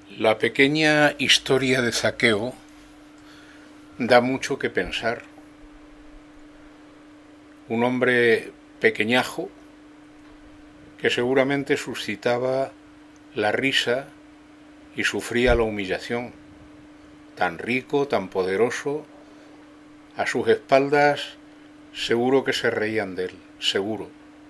La pequeña historia de Zaqueo da mucho que pensar. Un hombre pequeñajo que seguramente suscitaba la risa y sufría la humillación. Tan rico, tan poderoso, a sus espaldas seguro que se reían de él, seguro.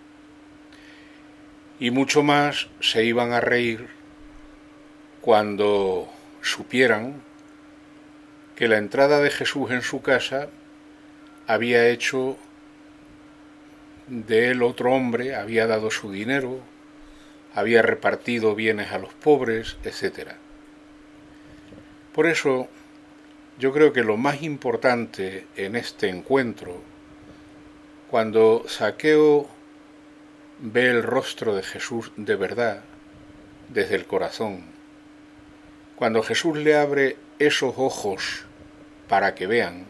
Y mucho más se iban a reír cuando supieran que la entrada de Jesús en su casa había hecho de él otro hombre, había dado su dinero, había repartido bienes a los pobres, etc. Por eso yo creo que lo más importante en este encuentro, cuando Zaqueo ve el rostro de Jesús de verdad, desde el corazón, cuando Jesús le abre esos ojos para que vean,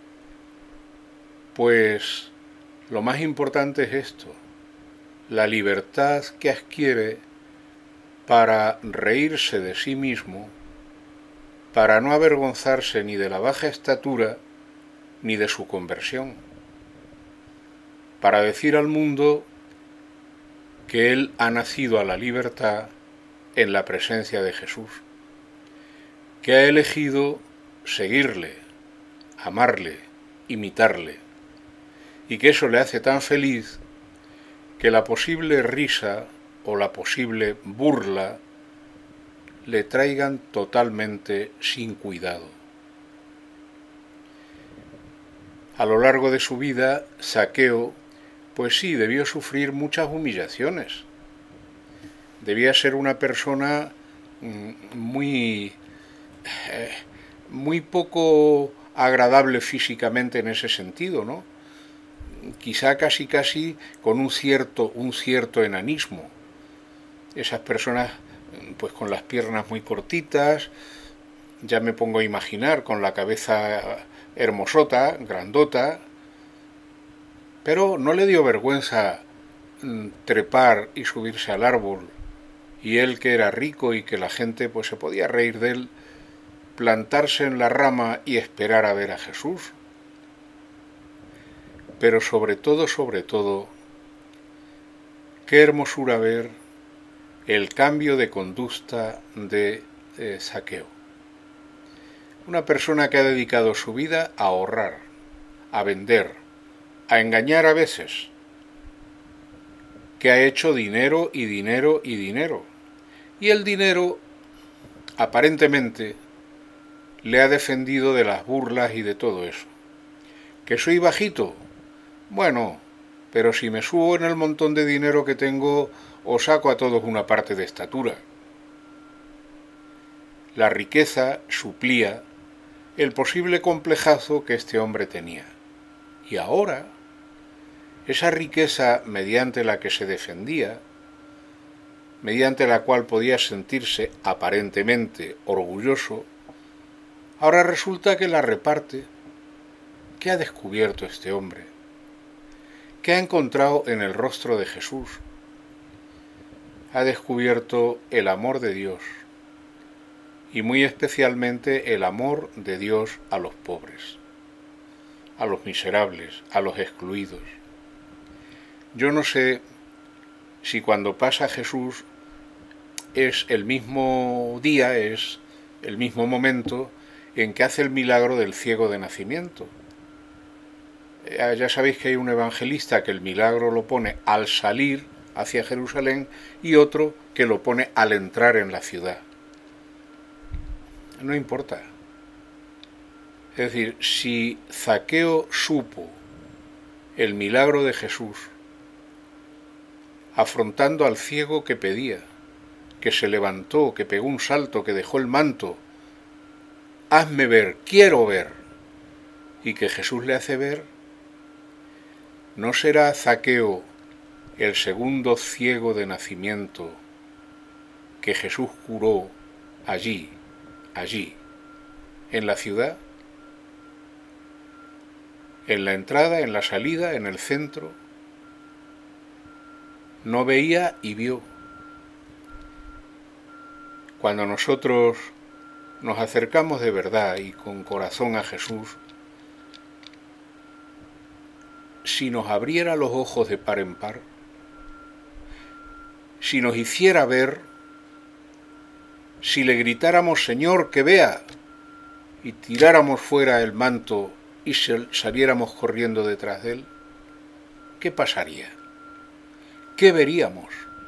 pues lo más importante es esto, la libertad que adquiere para reírse de sí mismo, para no avergonzarse ni de la baja estatura ni de su conversión, para decir al mundo que él ha nacido a la libertad en la presencia de Jesús, que ha elegido seguirle, amarle, imitarle, y que eso le hace tan feliz que la posible risa o la posible burla le traigan totalmente sin cuidado. A lo largo de su vida, Zaqueo, pues sí, debió sufrir muchas humillaciones. Debía ser una persona muy poco agradable físicamente en ese sentido, ¿no? Quizá casi con un cierto enanismo. Esas personas pues con las piernas muy cortitas, ya me pongo a imaginar con la cabeza hermosota, grandota, pero no le dio vergüenza trepar y subirse al árbol, y él que era rico y que la gente pues se podía reír de él, plantarse en la rama y esperar a ver a Jesús. Pero sobre todo, qué hermosura ver el cambio de conducta de Zaqueo. Una persona que ha dedicado su vida a ahorrar, a vender, a engañar a veces, que ha hecho dinero y dinero y dinero. Y el dinero, aparentemente, le ha defendido de las burlas y de todo eso. ¿Que soy bajito? Bueno, pero si me subo en el montón de dinero que tengo, os saco a todos una parte de estatura. La riqueza suplía el posible complejazo que este hombre tenía. Y ahora, esa riqueza mediante la que se defendía, mediante la cual podía sentirse aparentemente orgulloso, ahora resulta que la reparte. ¿Qué ha descubierto este hombre? ¿Qué ha encontrado en el rostro de Jesús? Ha descubierto el amor de Dios, y muy especialmente el amor de Dios a los pobres, a los miserables, a los excluidos. Yo no sé si cuando pasa Jesús es el mismo día, es el mismo momento en que hace el milagro del ciego de nacimiento. Ya sabéis que hay un evangelista que el milagro lo pone al salir hacia Jerusalén y otro que lo pone al entrar en la ciudad. No importa. Es decir, si Zaqueo supo el milagro de Jesús, afrontando al ciego que pedía, que se levantó, que pegó un salto, que dejó el manto, hazme ver, quiero ver, y que Jesús le hace ver, ¿no será Zaqueo el segundo ciego de nacimiento que Jesús curó allí, en la ciudad? En la entrada, en la salida, en el centro. No veía y vio. cuando nosotros nos acercamos de verdad y con corazón a Jesús, si nos abriera los ojos de par en par, si nos hiciera ver, si le gritáramos Señor que vea y tiráramos fuera el manto y saliéramos corriendo detrás de él, ¿qué pasaría? ¿Qué veríamos?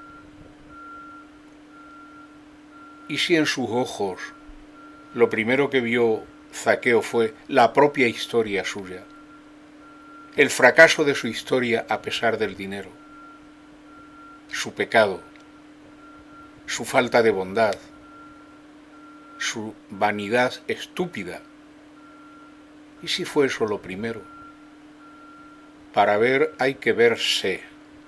¿Y si en sus ojos lo primero que vio Zaqueo fue la propia historia suya? El fracaso de su historia a pesar del dinero, su pecado, su falta de bondad, su vanidad estúpida. ¿Y si fue eso lo primero? Para ver hay que verse.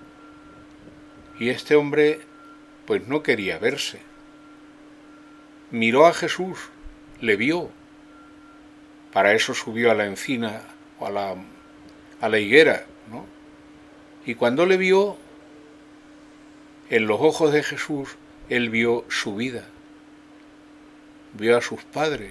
Y este hombre pues no quería verse. Miró a Jesús, le vio. Para eso subió a la encina o a la higuera, ¿no? Y cuando le vio, en los ojos de Jesús, él vio su vida, vio a sus padres,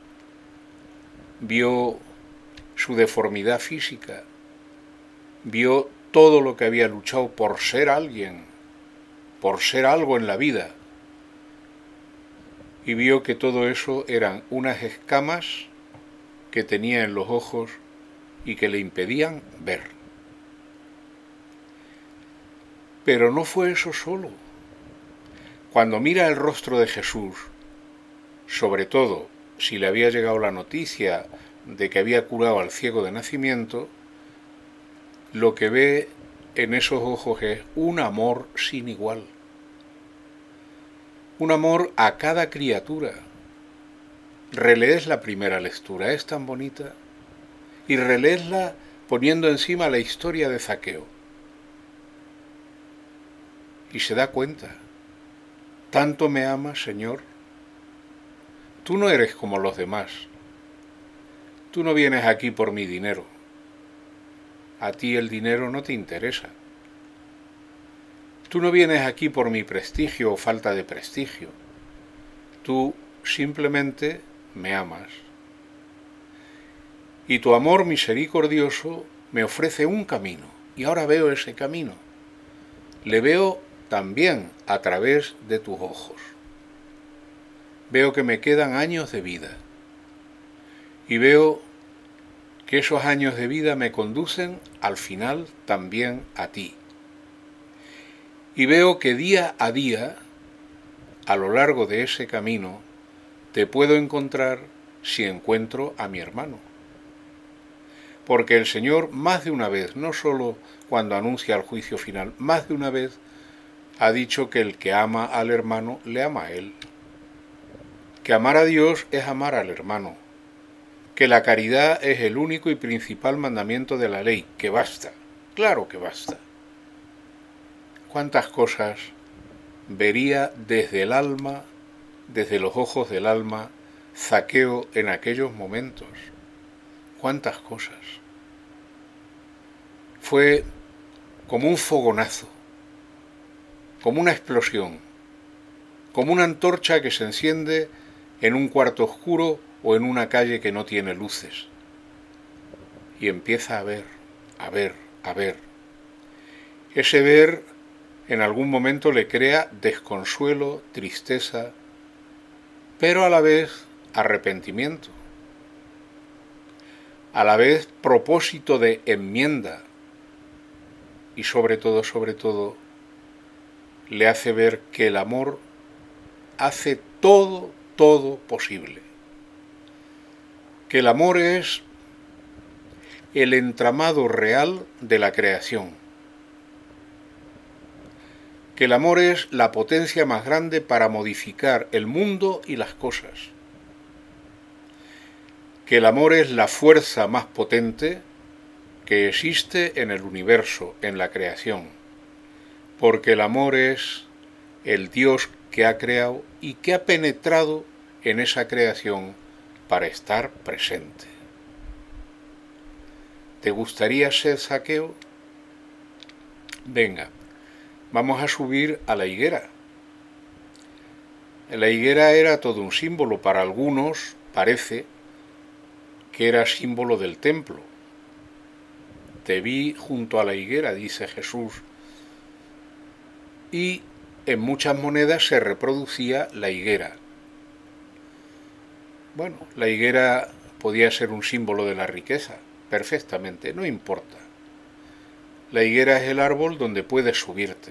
vio su deformidad física, vio todo lo que había luchado por ser alguien, por ser algo en la vida, y vio que todo eso eran unas escamas que tenía en los ojos y que le impedían ver. Pero no fue eso solo. Cuando mira el rostro de Jesús, sobre todo si le había llegado la noticia de que había curado al ciego de nacimiento, lo que ve en esos ojos es un amor sin igual. Un amor a cada criatura. Relees la primera lectura, es tan bonita, y releesla poniendo encima la historia de Zaqueo. Y se da cuenta, ¿tanto me amas, Señor? Tú no eres como los demás. Tú no vienes aquí por mi dinero. A ti el dinero no te interesa. Tú no vienes aquí por mi prestigio o falta de prestigio. Tú simplemente me amas. Y tu amor misericordioso me ofrece un camino. Y ahora veo ese camino. Le veo también a través de tus ojos. Veo que me quedan años de vida. Y veo que esos años de vida me conducen al final también a ti. Y veo que día a día, a lo largo de ese camino, te puedo encontrar si encuentro a mi hermano. Porque el Señor más de una vez, no solo cuando anuncia el juicio final, más de una vez ha dicho que el que ama al hermano le ama a él. Que amar a Dios es amar al hermano. Que la caridad es el único y principal mandamiento de la ley, que basta, claro que basta. ¿Cuántas cosas vería desde el alma, desde los ojos del alma, Zaqueo en aquellos momentos? ¿Cuántas cosas? Fue como un fogonazo, como una explosión, como una antorcha que se enciende en un cuarto oscuro o en una calle que no tiene luces. Y empieza a ver, a ver, a ver. Ese ver en algún momento le crea desconsuelo, tristeza, pero a la vez arrepentimiento, a la vez propósito de enmienda y sobre todo, le hace ver que el amor hace todo posible. Que el amor es el entramado real de la creación. Que el amor es la potencia más grande para modificar el mundo y las cosas. Que el amor es la fuerza más potente que existe en el universo, en la creación. Porque el amor es el Dios que ha creado y que ha penetrado en esa creación para estar presente. ¿Te gustaría ser Zaqueo? Venga, vamos a subir a la higuera. La higuera era todo un símbolo, para algunos parece que era símbolo del templo. Te vi junto a la higuera, dice Jesús, y en muchas monedas se reproducía la higuera. Bueno, la higuera podía ser un símbolo de la riqueza, perfectamente, no importa. La higuera es el árbol donde puedes subirte.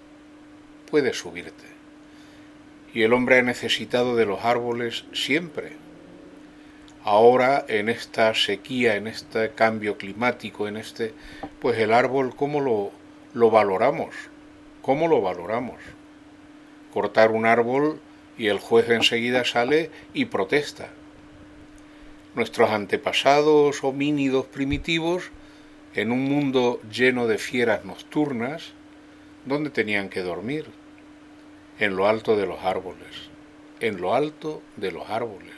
Y el hombre ha necesitado de los árboles siempre. Ahora, en esta sequía, en este cambio climático, pues el árbol, ¿cómo lo valoramos? ¿Cómo lo valoramos? Cortar un árbol y el juez enseguida sale y protesta. Nuestros antepasados homínidos primitivos, en un mundo lleno de fieras nocturnas, ¿dónde tenían que dormir? En lo alto de los árboles. En lo alto de los árboles.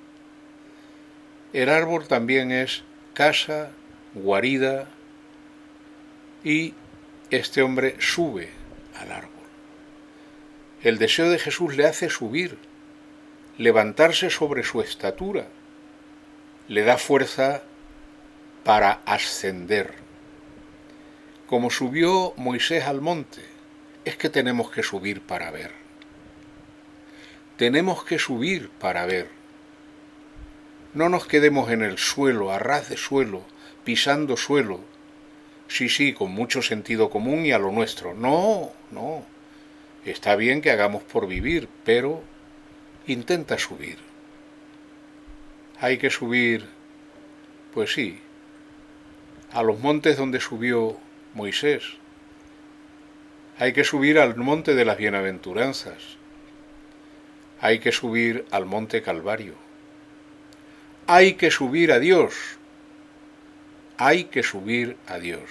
El árbol también es casa, guarida, y este hombre sube al árbol. El deseo de Jesús le hace subir, levantarse sobre su estatura, le da fuerza para ascender. Como subió Moisés al monte, es que tenemos que subir para ver. Tenemos que subir para ver. No nos quedemos en el suelo, a ras de suelo, pisando suelo. Sí, con mucho sentido común y a lo nuestro. No. Está bien que hagamos por vivir, pero intenta subir. Hay que subir, pues sí, a los montes donde subió Moisés. Hay que subir al monte de las bienaventuranzas. Hay que subir al monte Calvario. Hay que subir a Dios. Hay que subir a Dios.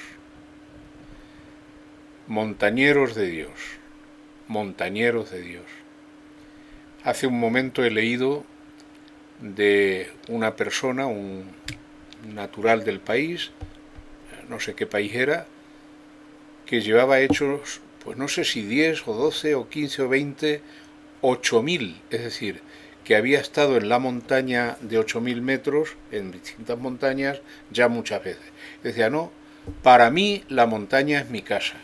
Montañeros de Dios. Montañeros de Dios. Hace un momento he leído de una persona, un natural del país, no sé qué país era, que llevaba hechos, pues no sé si 10 o 12 o 15 o 20, 8.000, es decir, que había estado en la montaña de 8.000 metros, en distintas montañas, ya muchas veces. Decía, no, para mí la montaña es mi casa.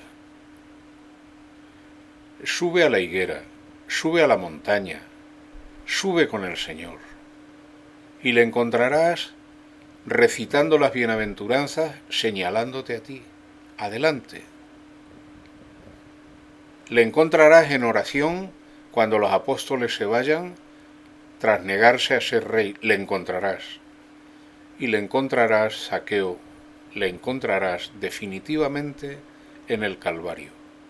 Sube a la higuera, sube a la montaña, sube con el Señor. Y le encontrarás recitando las bienaventuranzas, señalándote a ti. Adelante. Le encontrarás en oración cuando los apóstoles se vayan, tras negarse a ser rey, le encontrarás. Y le encontrarás, Zaqueo, le encontrarás definitivamente en el Calvario.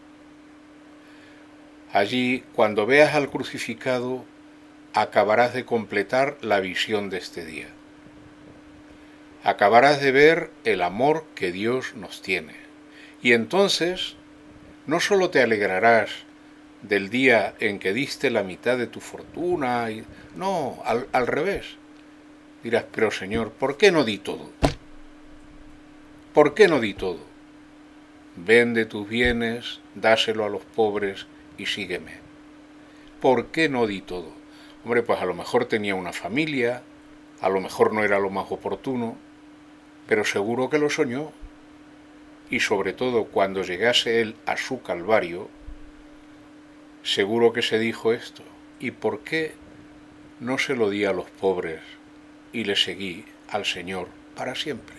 Allí, cuando veas al crucificado, acabarás de completar la visión de este día. Acabarás de ver el amor que Dios nos tiene. Y entonces, no solo te alegrarás del día en que diste la mitad de tu fortuna, no, al revés. Dirás, pero Señor, ¿por qué no di todo? ¿Por qué no di todo? Vende tus bienes, dáselo a los pobres y sígueme. ¿Por qué no di todo? Hombre, pues a lo mejor tenía una familia, a lo mejor no era lo más oportuno, pero seguro que lo soñó. Y sobre todo cuando llegase él a su Calvario, seguro que se dijo esto. ¿Y por qué no se lo di a los pobres y le seguí al Señor para siempre?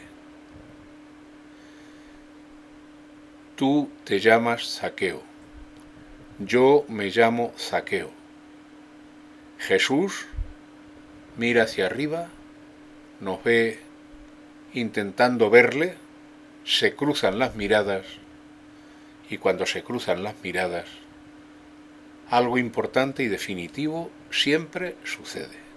Tú te llamas Zaqueo. Yo me llamo Zaqueo. Jesús mira hacia arriba, nos ve intentando verle, se cruzan las miradas y cuando se cruzan las miradas, algo importante y definitivo siempre sucede.